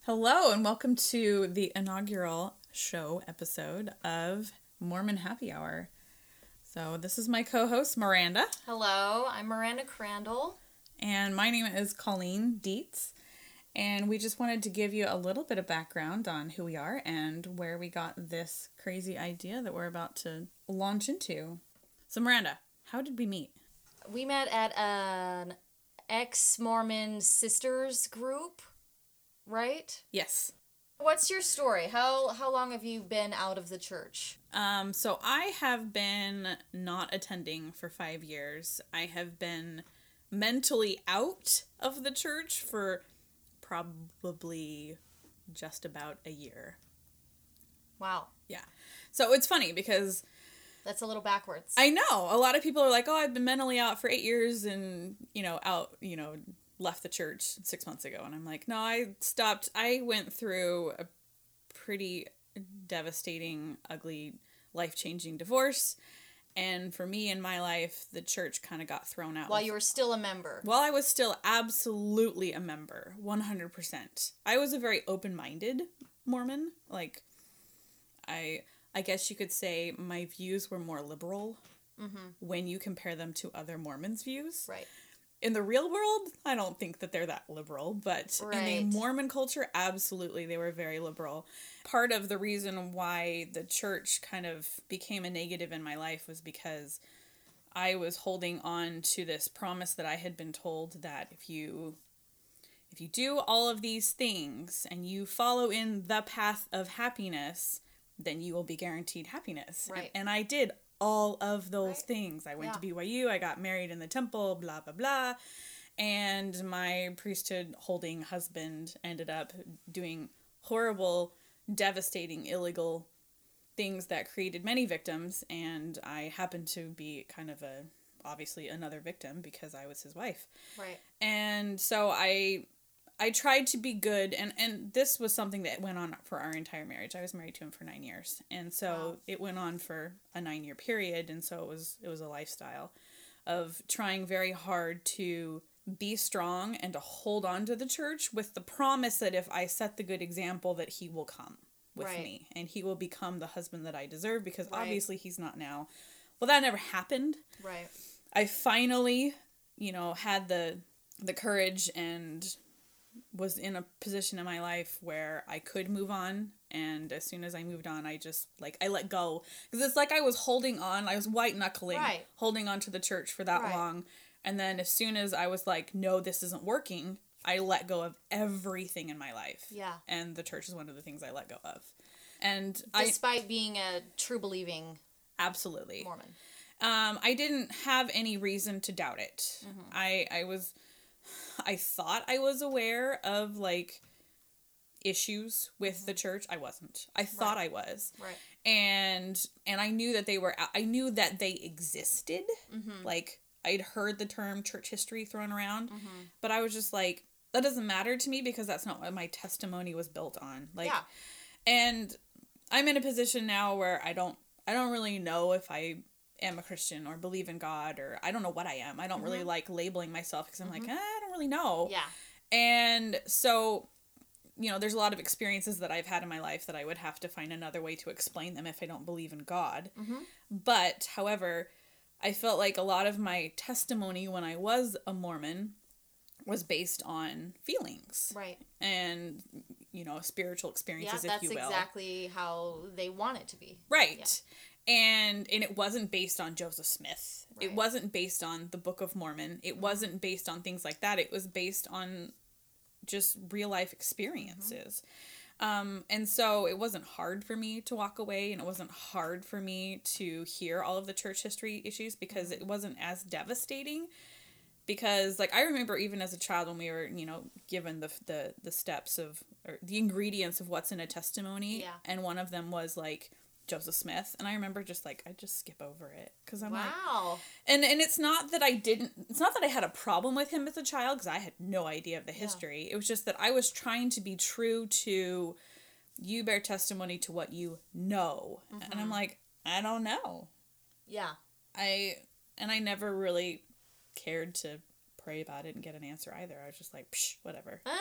Hello, and welcome to the inaugural show episode of Mormon Happy Hour. So this is my co-host, Miranda. Hello, I'm Miranda Crandall. And my name is Colleen Dietz. And we just wanted to give you a little bit of background on who we are and where we got this crazy idea that we're about to launch into. So Miranda, how did we meet? We met at an ex-Mormon sisters group, right? Yes. What's your story? How long have you been out of the church? So I have been not attending for 5 years. I have been mentally out of the church for probably just about a year. Wow. Yeah. So it's funny because That's a little backwards. I know a lot of people are like, oh, I've been mentally out for 8 years and, left the church 6 months ago. And I'm like, no, I stopped. I went through a pretty devastating, ugly, life-changing divorce. And for me in my life, the church kind of got thrown out. While you were still a member. While I was still absolutely a member, 100%. I was a very open-minded Mormon. Like, I guess you could say my views were more liberal when you compare them to other Mormons' views. Right. In the real world, I don't think that they're that liberal, but in a Right. Mormon culture, absolutely, they were very liberal. Part of the reason why the church kind of became a negative in my life was because I was holding on to this promise that I had been told that if you do all of these things and you follow in the path of happiness, then you will be guaranteed happiness. Right. And I did all of those Right. things. I went to BYU, I got married in the temple, blah, blah, blah. And my priesthood holding husband ended up doing horrible, devastating, illegal things that created many victims. And I happened to be kind of obviously another victim because I was his wife. Right. And so I tried to be good, and this was something that went on for our entire marriage. I was married to him for 9 years, and so Wow. it went on for a 9-year period, and so it was a lifestyle of trying very hard to be strong and to hold on to the church with the promise that if I set the good example that he will come with Right. me, and he will become the husband that I deserve, because Right. obviously he's not now. Well, that never happened. Right. I finally, had the courage and was in a position in my life where I could move on. And as soon as I moved on, I just, I let go. Because it's like I was holding on. I was white-knuckling, Right. holding on to the church for that Right. long. And then as soon as I was like, no, this isn't working, I let go of everything in my life. Yeah. And the church is one of the things I let go of. And Despite being a true believing absolutely. Mormon. I didn't have any reason to doubt it. Mm-hmm. I thought I was aware of, issues with the church. I wasn't. I thought I was. Right. And I knew that they existed. Mm-hmm. I'd heard the term church history thrown around, but I was just like, that doesn't matter to me because that's not what my testimony was built on. Yeah. And I'm in a position now where I don't really know if I am a Christian or believe in God, or I don't know what I am. I don't really like labeling myself because I'm like, I don't really know. Yeah. And so, there's a lot of experiences that I've had in my life that I would have to find another way to explain them if I don't believe in God. Mm-hmm. But, however, I felt like a lot of my testimony when I was a Mormon was based on feelings. Right. And, spiritual experiences, Yeah, if you will. that's exactly how they want it to be. Right. Yeah. And it wasn't based on Joseph Smith. Right. It wasn't based on the Book of Mormon. It wasn't based on things like that. It was based on just real life experiences. And so it wasn't hard for me to walk away, and it wasn't hard for me to hear all of the church history issues because it wasn't as devastating. Because, I remember even as a child when we were, given the steps of, or the ingredients of what's in a testimony. Yeah. And one of them was, Joseph Smith. And I remember just, I just skip over it. Because I'm Wow. And it's not that it's not that I had a problem with him as a child, because I had no idea of the history. Yeah. It was just that I was trying to be true to, you bear testimony to what you know. Mm-hmm. And I'm like, I don't know. Yeah. I never really cared to pray about it and get an answer either. I was just like, psh, whatever.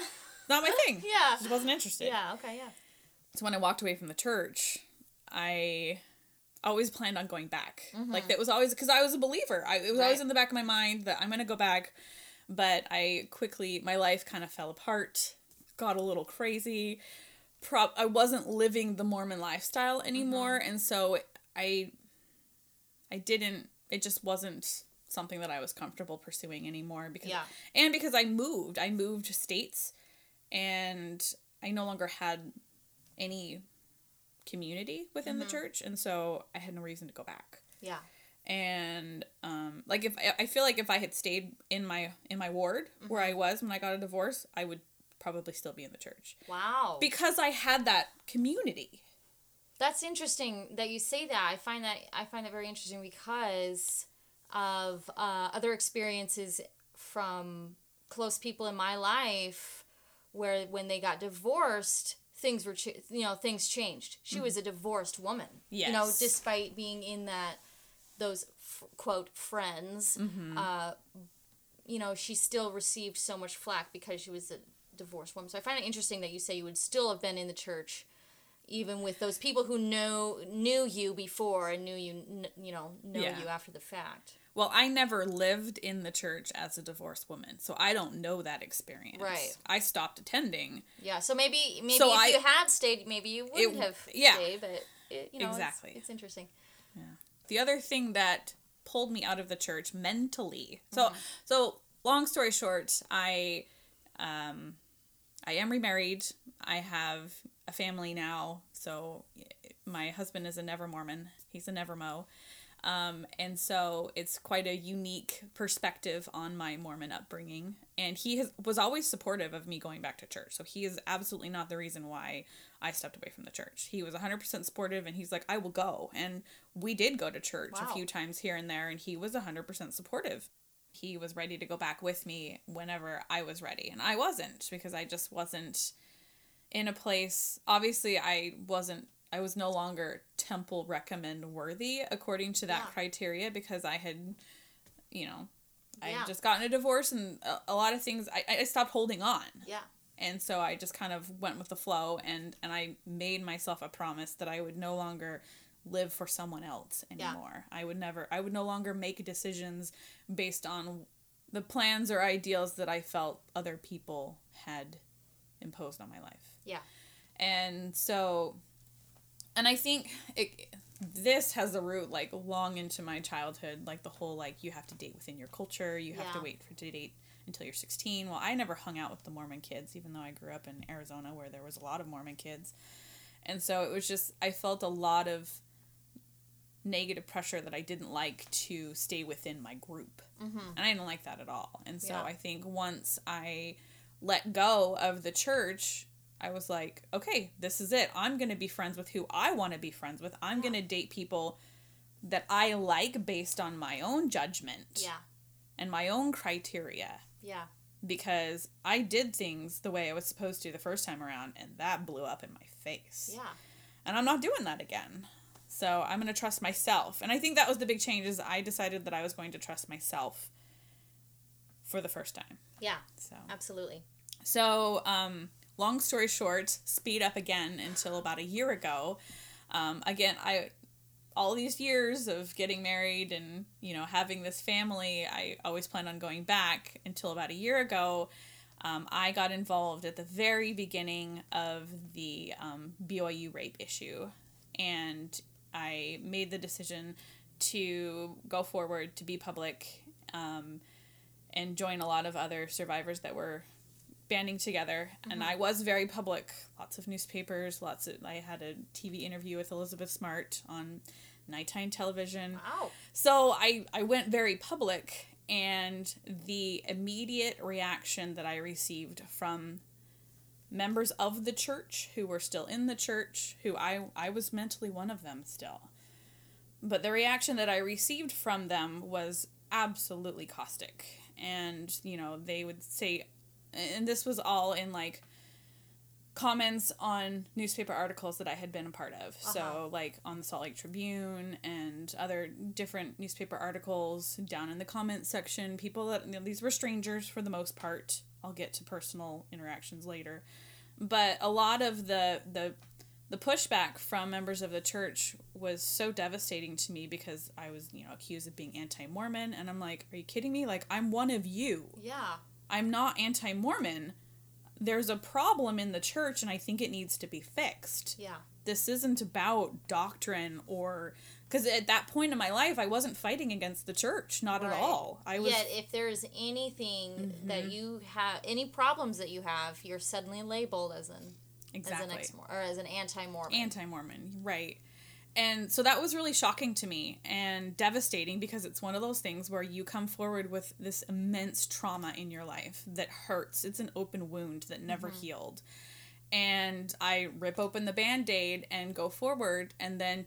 Not my thing. Yeah. Just wasn't interested. Yeah, okay, yeah. So when I walked away from the church, I always planned on going back. Mm-hmm. Like, that was always, because I was a believer. It was Right. always in the back of my mind that I'm going to go back. But my life kind of fell apart, got a little crazy. I wasn't living the Mormon lifestyle anymore. Mm-hmm. And so I didn't, it just wasn't something that I was comfortable pursuing anymore. Because I moved states, and I no longer had any community within the church, and so I had no reason to go back. Yeah. And if I feel like if I had stayed in my ward where I was when I got a divorce, I would probably still be in the church. Wow. Because I had that community. That's interesting that you say that. I find that very interesting because of other experiences from close people in my life where when they got divorced, things things changed. She was a divorced woman. Yes. Despite being in those quote friends, she still received so much flack because she was a divorced woman. So I find it interesting that you say you would still have been in the church even with those people who knew you before and knew you you after the fact. Well, I never lived in the church as a divorced woman, so I don't know that experience. Right. I stopped attending. Yeah, so maybe if you had stayed, maybe you wouldn't have stayed, but exactly. It's interesting. Yeah. The other thing that pulled me out of the church mentally. So long story short, I am remarried. I have a family now. So my husband is a Never Mormon. He's a Never Mo. And so it's quite a unique perspective on my Mormon upbringing. And he was always supportive of me going back to church. So he is absolutely not the reason why I stepped away from the church. He was 100% supportive, and he's like, I will go. And we did go to church a few times here and there, and he was 100% supportive. He was ready to go back with me whenever I was ready. And I wasn't, because I just wasn't in a place. Obviously, I was no longer temple recommend worthy according to that criteria, because I had, I had just gotten a divorce, and a lot of things, I stopped holding on. Yeah. And so I just kind of went with the flow, and I made myself a promise that I would no longer live for someone else anymore. Yeah. I would no longer make decisions based on the plans or ideals that I felt other people had imposed on my life. Yeah. And so, and I think this has a root, like, long into my childhood, like, the whole, like, you have to date within your culture, you have to wait to date until you're 16. Well, I never hung out with the Mormon kids, even though I grew up in Arizona where there was a lot of Mormon kids. And so it was just, I felt a lot of negative pressure that I didn't like to stay within my group. Mm-hmm. And I didn't like that at all. And so I think once I let go of the church, I was like, okay, this is it. I'm going to be friends with who I want to be friends with. I'm going to date people that I like based on my own judgment and my own criteria. Yeah. Because I did things the way I was supposed to the first time around, and that blew up in my face. Yeah. And I'm not doing that again. So I'm going to trust myself. And I think that was the big change, is I decided that I was going to trust myself for the first time. Yeah. So absolutely. So, long story short, speed up again until about a year ago. Again, all these years of getting married and, having this family, I always planned on going back until about a year ago. I got involved at the very beginning of the BYU rape issue, and I made the decision to go forward, to be public, and join a lot of other survivors that were banding together. Mm-hmm. And I was very public. Lots of newspapers, I had a TV interview with Elizabeth Smart on nighttime television. Wow. So I went very public, and the immediate reaction that I received from members of the church who were still in the church, who I was mentally one of them still. But the reaction that I received from them was absolutely caustic. And, they would say, and this was all in, like, comments on newspaper articles that I had been a part of. Uh-huh. So, like, on the Salt Lake Tribune and other different newspaper articles, down in the comments section, people that, these were strangers for the most part, I'll get to personal interactions later. But a lot of the pushback from members of the church was so devastating to me because I was, accused of being anti-Mormon. And I'm like, are you kidding me? Like, I'm one of you. Yeah. I'm not anti-Mormon. There's a problem in the church and I think it needs to be fixed. Yeah. This isn't about doctrine or... Because at that point in my life, I wasn't fighting against the church. Not at all. Yet, if there's anything that you have... Any problems that you have, you're suddenly labeled as an... Exactly. As an anti-Mormon. Anti-Mormon, right. And so that was really shocking to me and devastating because it's one of those things where you come forward with this immense trauma in your life that hurts. It's an open wound that never healed. And I rip open the Band-Aid and go forward, and then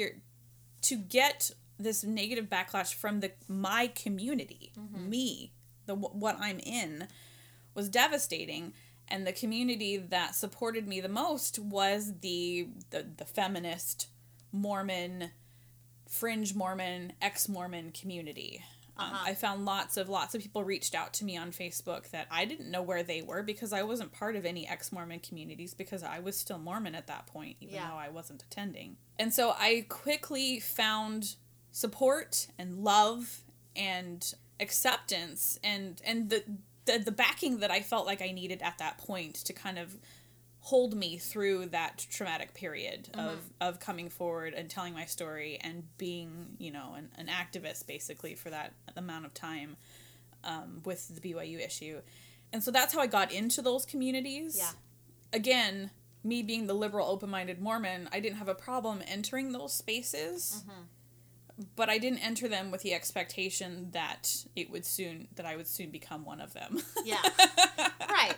to get this negative backlash from my community, me, what I'm in, was devastating. And the community that supported me the most was the feminist Mormon, fringe Mormon, ex-Mormon community. I found lots of people reached out to me on Facebook that I didn't know where they were because I wasn't part of any ex-Mormon communities because I was still Mormon at that point, even though I wasn't attending. And so I quickly found support and love and acceptance and the backing that I felt like I needed at that point to kind of hold me through that traumatic period of coming forward and telling my story and being, an activist basically for that amount of time with the BYU issue. And so that's how I got into those communities. Yeah. Again, me being the liberal, open-minded Mormon, I didn't have a problem entering those spaces. But I didn't enter them with the expectation that I would soon become one of them. Yeah. Right.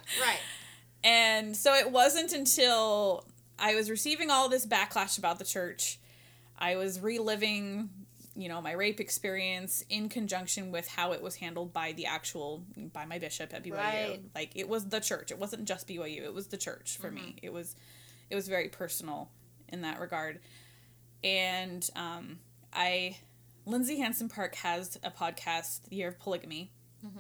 And so it wasn't until I was receiving all this backlash about the church, I was reliving, my rape experience in conjunction with how it was handled by my bishop at BYU. Right. Like, it was the church. It wasn't just BYU. It was the church for me. It was very personal in that regard. And, Lindsay Hansen Park has a podcast, The Year of Polygamy,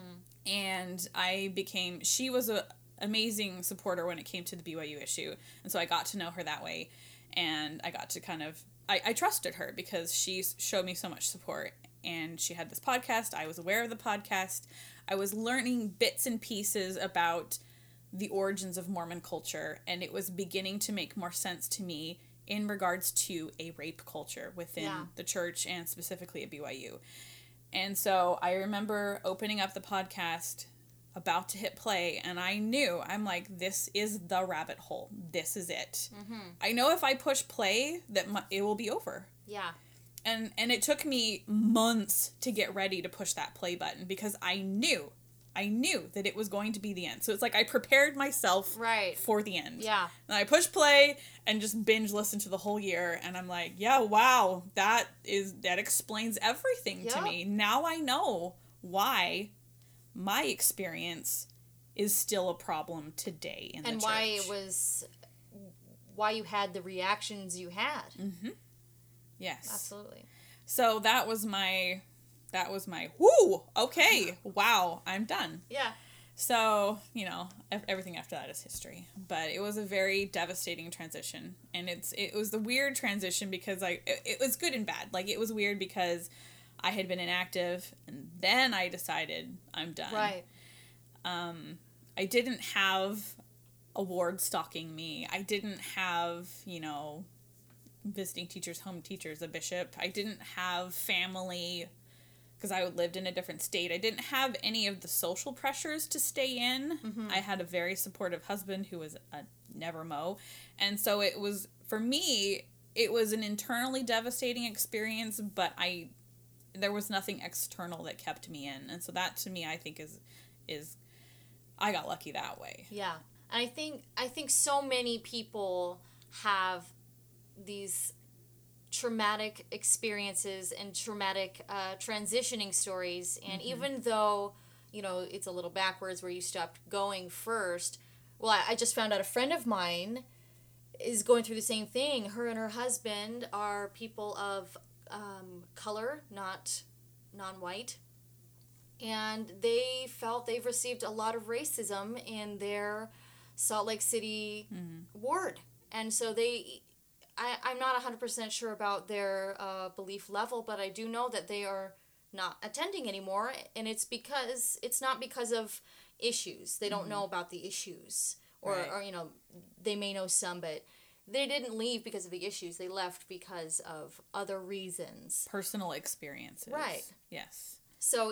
and she was an amazing supporter when it came to the BYU issue, and so I got to know her that way, and I got to I trusted her because she showed me so much support, and she had this podcast. I was aware of the podcast. I was learning bits and pieces about the origins of Mormon culture, and it was beginning to make more sense to me in regards to a rape culture within the church and specifically at BYU. And so I remember opening up the podcast, about to hit play, and I'm like, this is the rabbit hole. This is it. I know if I push play that it will be over. Yeah. And it took me months to get ready to push that play button because I knew that it was going to be the end. So it's like I prepared myself for the end. Yeah. And I pushed play and just binge listened to the whole year. And I'm like, yeah, wow, that explains everything to me. Now I know why my experience is still a problem today in the church. And why you had the reactions you had. Yes. Absolutely. So that was my whoo, okay, wow, I'm done. Yeah. So, everything after that is history. But it was a very devastating transition. And it was the weird transition because it was good and bad. Like, it was weird because I had been inactive and then I decided I'm done. Right. I didn't have a ward stalking me. I didn't have, visiting teachers, home teachers, a bishop. I didn't have family because I lived in a different state. I didn't have any of the social pressures to stay in. I had a very supportive husband who was a never mow. And so it was, for me, it was an internally devastating experience, but there was nothing external that kept me in. And so that to me, I think is I got lucky that way. Yeah. And I think so many people have these traumatic experiences and traumatic transitioning stories, and even though it's a little backwards where you stopped going first, well, I just found out a friend of mine is going through the same thing. Her and her husband are people of color, not non-white, and they felt they've received a lot of racism in their Salt Lake City ward. And so I'm not 100% sure about their belief level, but I do know that they are not attending anymore, and it's not because of issues. They don't know about the issues, or they may know some, but they didn't leave because of the issues. They left because of other reasons. Personal experiences. Right. Yes. So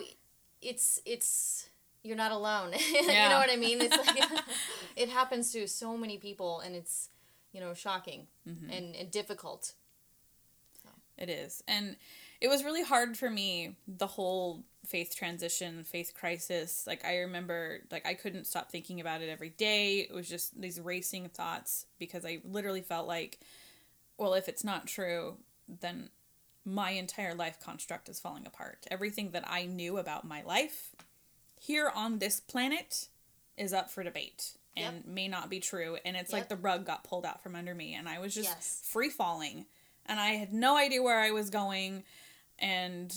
it's you're not alone. Yeah. You know what I mean? It's like it happens to so many people, and it's shocking and difficult. So. It is. And it was really hard for me, the whole faith transition, faith crisis. Like, I remember, like, I couldn't stop thinking about it every day. It was just these racing thoughts, because I literally felt like, well, if it's not true, then my entire life construct is falling apart. Everything that I knew about my life here on this planet is up for debate and may not be true. And it's like the rug got pulled out from under me, and I was just free falling, and I had no idea where I was going. And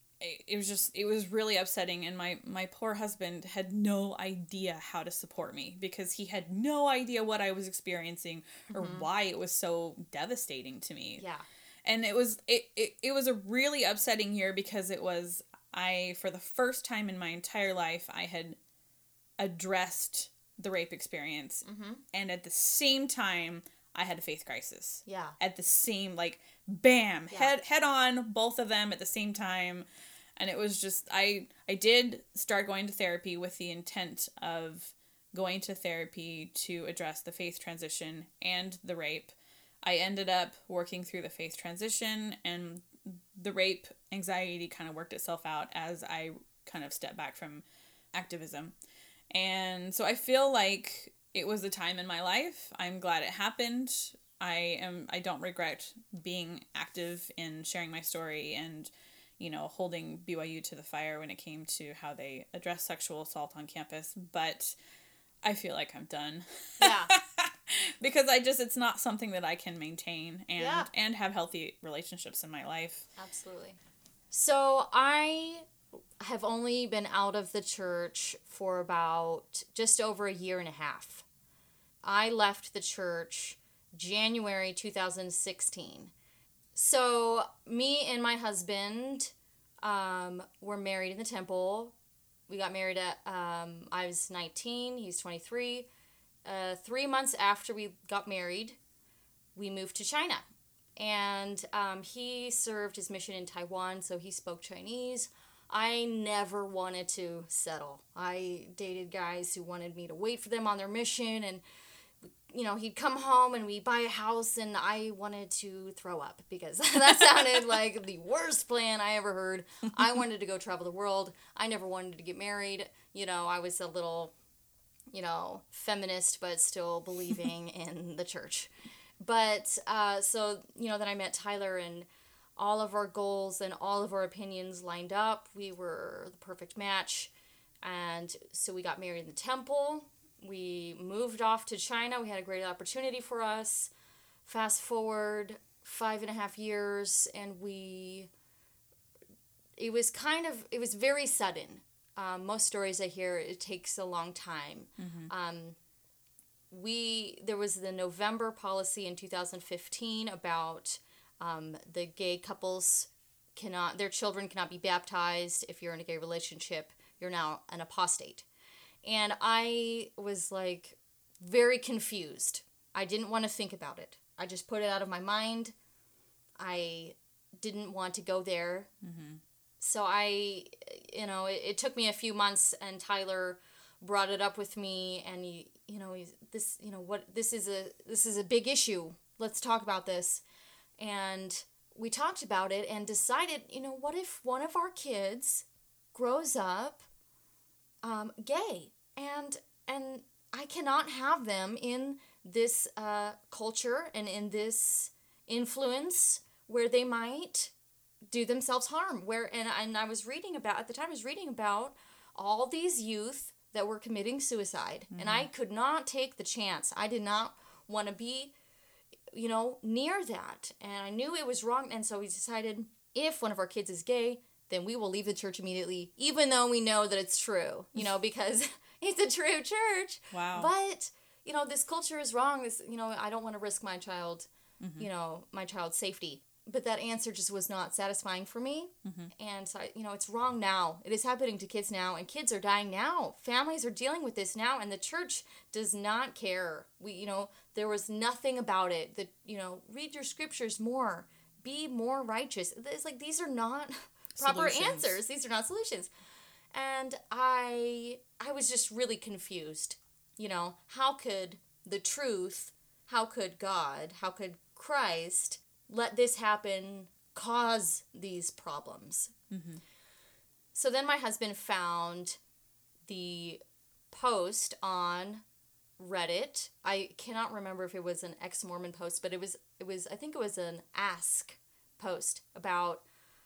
it was really upsetting. And my poor husband had no idea how to support me, because he had no idea what I was experiencing or why it was so devastating to me. Yeah. And it was a really upsetting year, because for the first time in my entire life, I had addressed the rape experience. And at the same time, I had a faith crisis. Yeah. At the same, like, bam, head on, both of them at the same time. And it was just, I did start going to therapy with the intent of going to therapy to address the faith transition and the rape. I ended up working through the faith transition, and the rape anxiety kind of worked itself out as I kind of stepped back from activism. And so I feel like it was a time in my life. I'm glad it happened. I don't regret being active in sharing my story and, holding BYU to the fire when it came to how they address sexual assault on campus. But I feel like I'm done. Yeah. Because it's not something that I can maintain and have healthy relationships in my life. Absolutely. So I have only been out of the church for about just over a year and a half. I left the church January 2016. So me and my husband were married in the temple. We got married at, I was 19, he's 23. 3 months after we got married, we moved to China. And he served his mission in Taiwan, so he spoke Chinese. I never wanted to settle. I dated guys who wanted me to wait for them on their mission, and he'd come home and we'd buy a house, and I wanted to throw up, because that sounded like the worst plan I ever heard. I wanted to go travel the world. I never wanted to get married. I was a little, feminist, but still believing in the church. But, so, then I met Tyler, and all of our goals and all of our opinions lined up. We were the perfect match. And so we got married in the temple. We moved off to China. We had a great opportunity for us. Fast forward 5.5 years, and it was very sudden. Most stories I hear, it takes a long time. There was the November policy in 2015 about the gay couples their children cannot be baptized. If you're in a gay relationship, you're now an apostate. And I was like very confused. I didn't want to think about it. I just put it out of my mind. I didn't want to go there. So it took me a few months, and Tyler brought it up with me, and this is a big issue. Let's talk about this. And we talked about it and decided, what if one of our kids grows up gay, and I cannot have them in this culture and in this influence where they might do themselves harm. And I was reading about, at the time I was reading about all these youth that were committing suicide, and I could not take the chance. I did not want to be, near that, and I knew it was wrong. And so we decided, if one of our kids is gay, then we will leave the church immediately, even though we know that it's true, because it's a true church. Wow. But, this culture is wrong. I don't want to risk my child, my child's safety. But that answer just was not satisfying for me. And so, it's wrong now. It is happening to kids now, and kids are dying now. Families are dealing with this now, and the church does not care. There was nothing about it that, read your scriptures more, be more righteous. It's like, these are not proper answers. These are not solutions. And I was just really confused. How could the truth, how could God, how could Christ let this happen, cause these problems? So then my husband found the post on Reddit. I cannot remember if it was an ex-Mormon post, but it was I think it was an Ask post about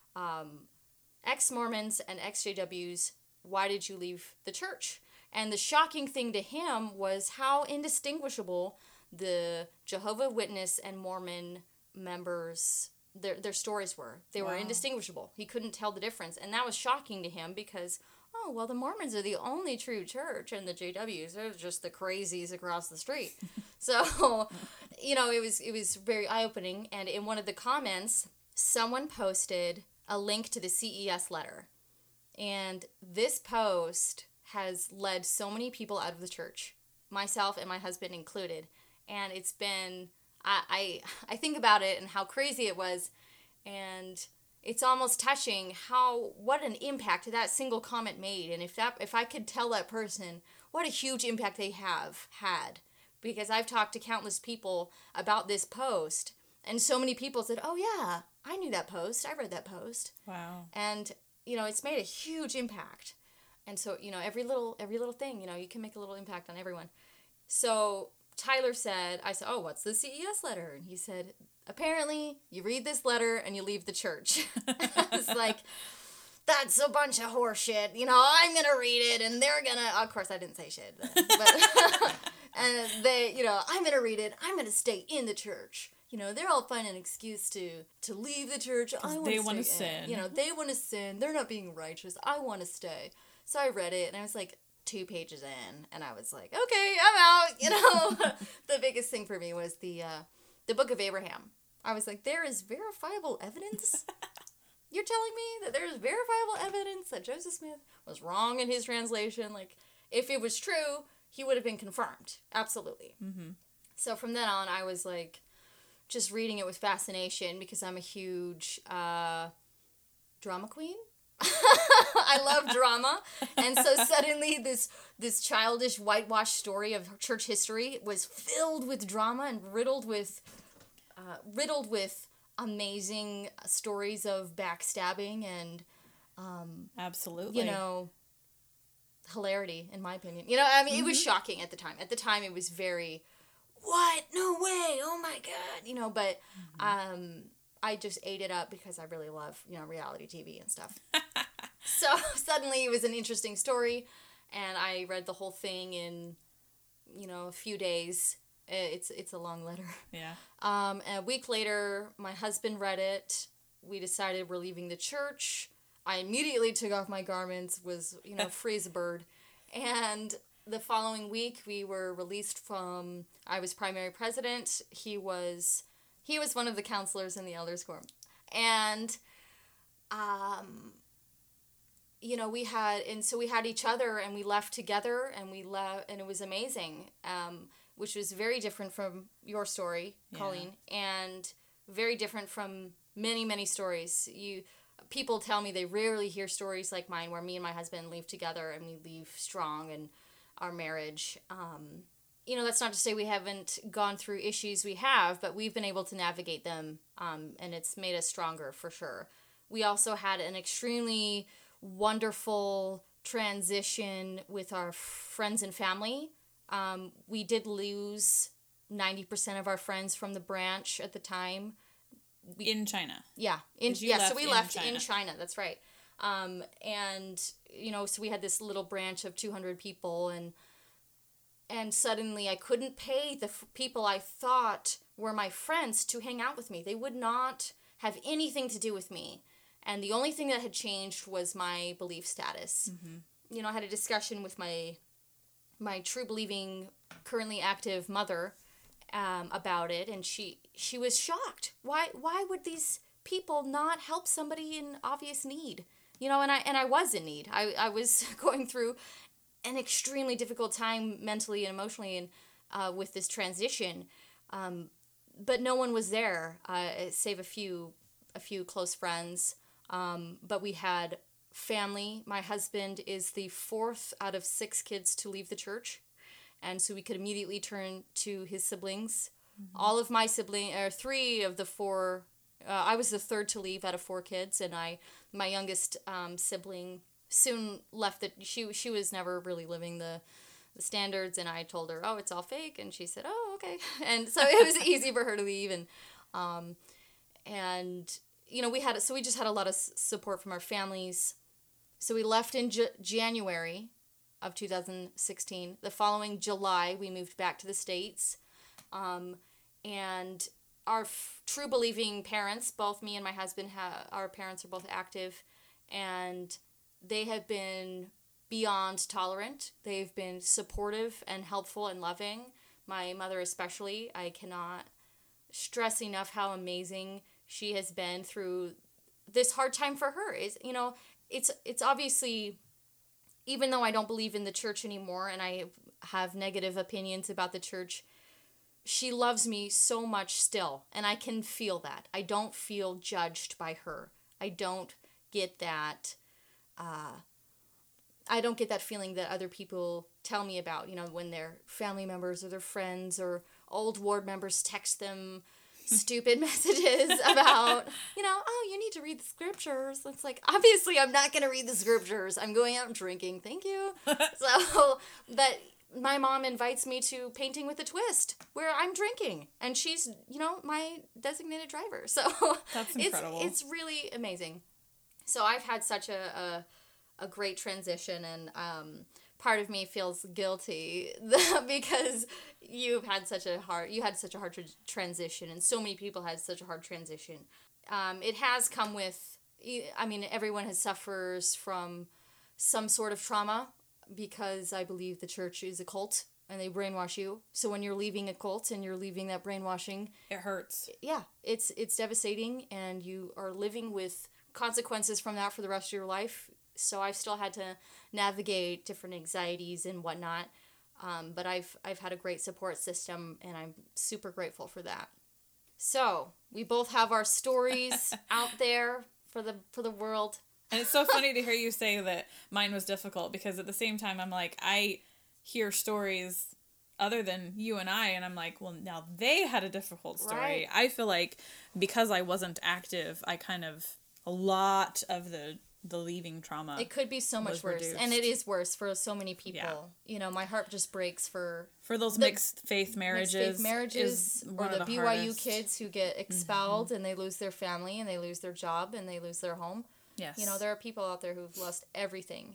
ex-Mormons and ex-JWs. Why did you leave the church? And the shocking thing to him was how indistinguishable the Jehovah's Witness and Mormon members, their stories were. They were indistinguishable. He couldn't tell the difference. And that was shocking to him because, the Mormons are the only true church, and the JWs are just the crazies across the street. So, it was very eye-opening. And in one of the comments, someone posted a link to the CES letter. And this post has led so many people out of the church, myself and my husband included. And it's been, I think about it and how crazy it was, and it's almost touching what an impact that single comment made. And if I could tell that person what a huge impact they have had, because I've talked to countless people about this post, and so many people said, oh yeah, I knew that post, I read that post. Wow. And it's made a huge impact. And so, every little thing, you can make a little impact on everyone. So Tyler said, I said, oh, what's the CES letter? And he said, apparently you read this letter and you leave the church. It's like, that's a bunch of horse shit. I'm going to read it and they're going to, of course I didn't say shit, but and they, I'm going to read it. I'm going to stay in the church. They're all finding an excuse to leave the church. They want to sin. They want to sin. They're not being righteous. I want to stay. So I read it and I was like 2 pages in and I was like, okay, I'm out. The biggest thing for me was the Book of Abraham. I was like, there is verifiable evidence? You're telling me that there is verifiable evidence that Joseph Smith was wrong in his translation? Like, if it was true, he would have been confirmed. Absolutely. So from then on, I was like, just reading it with fascination because I'm a huge drama queen. I love drama. And so suddenly this childish whitewashed story of church history was filled with drama and riddled with amazing stories of backstabbing and absolutely, hilarity, in my opinion. It was shocking at the time. At the time it was very, what? No way. Oh my God. But I just ate it up because I really love, reality TV and stuff. So suddenly it was an interesting story, and I read the whole thing in, a few days. It's a long letter. Yeah. A week later, my husband read it. We decided we're leaving the church. I immediately took off my garments, was, free as a bird. And the following week, we were released from, I was primary president. He was one of the counselors in the elders quorum. And, we had each other, and we left together, and and it was amazing, which was very different from your story, Colleen, and very different from many, many stories. People tell me they rarely hear stories like mine, where me and my husband leave together, and we leave strong in our marriage. That's not to say we haven't gone through issues. We have, but we've been able to navigate them, and it's made us stronger for sure. We also had an extremely wonderful transition with our friends and family. We did lose 90% of our friends from the branch at the time. In China. Yeah. So we left in China. That's right. So we had this little branch of 200 people, and suddenly I couldn't pay the people I thought were my friends to hang out with me. They would not have anything to do with me. And the only thing that had changed was my belief status. You know, I had a discussion with my true believing, currently active mother about it, and she was shocked. Why would these people not help somebody in obvious need? You know, and I was in need. I was going through an extremely difficult time mentally and emotionally, and with this transition, but no one was there, save a few close friends. But we had family. My husband is the 4th out of 6 kids to leave the church, and so we could immediately turn to his siblings. All of my siblings, or 3 of the 4, I was the 3rd to leave out of 4 kids, and my youngest sibling soon left. She was never really living the standards, and I told her, oh, it's all fake, and she said, oh, okay. And so it was easy for her to leave, and you know, we just had a lot of support from our families. So we left in January of 2016. The following July, we moved back to the States. And our true believing parents, both me and my husband, our parents are both active, and they have been beyond tolerant. They've been supportive and helpful and loving. My mother especially. I cannot stress enough how amazing she has been through this hard time for her. You know, it's obviously, even though I don't believe in the church anymore and I have negative opinions about the church, she loves me so much still, and I can feel that. I don't feel judged by her. I don't get that feeling that other people tell me about, you know, when their family members or their friends or old ward members text them stupid messages about, you know, oh, you need to read the scriptures. It's like, obviously I'm not going to read the scriptures. I'm going out and drinking. Thank you. So, but my mom invites me to Painting with a Twist, where I'm drinking, and she's, you know, my designated driver. So that's incredible. It's really amazing. So I've had such a great transition, and part of me feels guilty because you had such a hard transition, and so many people had such a hard transition. It has come with, I mean, everyone suffers from some sort of trauma, because I believe the church is a cult and they brainwash you. So when you're leaving a cult and you're leaving that brainwashing, it hurts. Yeah, it's devastating, and you are living with consequences from that for the rest of your life. So I've still had to navigate different anxieties and whatnot. But I've had a great support system, and I'm super grateful for that. So we both have our stories out there for the world. And it's so funny to hear you say that mine was difficult, because at the same time I'm like, I hear stories other than you and I, and I'm like, well, now they had a difficult story. Right. I feel like because I wasn't active, I kind of, a lot of the leaving trauma. It could be so much worse. Reduced. And it is worse for so many people. Yeah. You know, my heart just breaks for those mixed faith marriages. Or the BYU hardest. Kids who get expelled, and they lose their family, and they lose their job, and they lose their home. Yes. You know, there are people out there who've lost everything.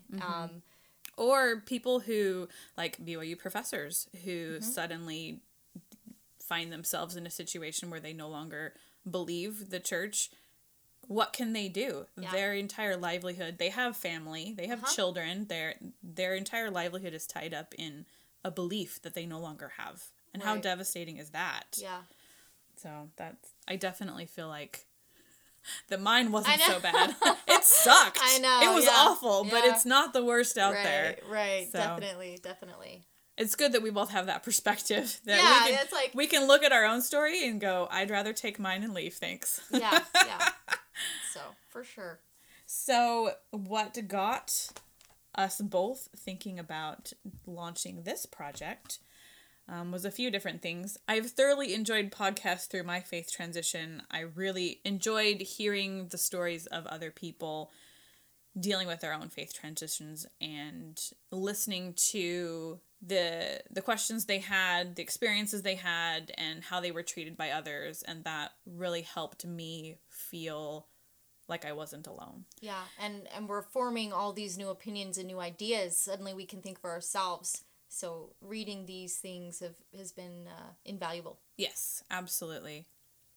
Or people who, like BYU professors, who suddenly find themselves in a situation where they no longer believe the church. What can they do? Yeah. Their entire livelihood, they have family, they have children, their entire livelihood is tied up in a belief that they no longer have. And how devastating is that? Yeah. So I definitely feel like that mine wasn't so bad. It sucked. I know. It was awful, but it's not the worst out there. Right. So, definitely. It's good that we both have that perspective. That it's like, we can look at our own story and go, I'd rather take mine and leave, thanks. Yeah. So, for sure. So, what got us both thinking about launching this project was a few different things. I've thoroughly enjoyed podcasts through my faith transition. I really enjoyed hearing the stories of other people dealing with their own faith transitions and listening to the questions they had, the experiences they had, and how they were treated by others. And that really helped me feel like I wasn't alone. Yeah, and we're forming all these new opinions and new ideas. Suddenly we can think for ourselves. So reading these things has been invaluable. Yes, absolutely.